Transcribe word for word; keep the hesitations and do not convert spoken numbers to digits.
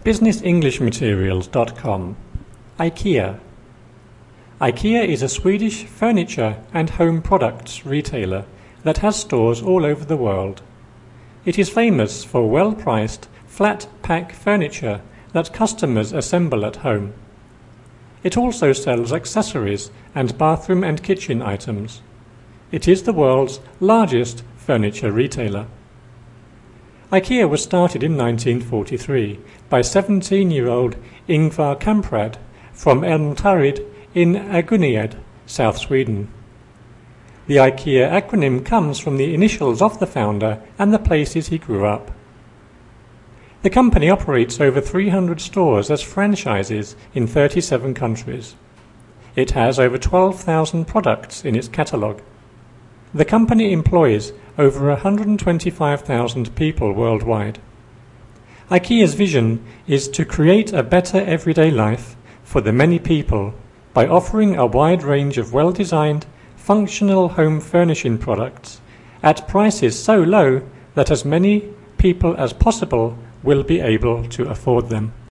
business english materials dot com. IKEA. IKEA is a Swedish furniture and home products retailer that has stores all over the world. It is famous for well-priced, flat-pack furniture that customers assemble at home. It also sells accessories and bathroom and kitchen items. It is the world's largest furniture retailer. IKEA was started in nineteen forty-three by seventeen-year-old Ingvar Kamprad from Älmtarid in Agunnaryd, South Sweden. The IKEA acronym comes from the initials of the founder and the places he grew up. The company operates over three hundred stores as franchises in thirty-seven countries. It has over twelve thousand products in its catalogue. The company employs over one hundred twenty-five thousand people worldwide. IKEA's vision is to create a better everyday life for the many people by offering a wide range of well-designed, functional home furnishing products at prices so low that as many people as possible will be able to afford them.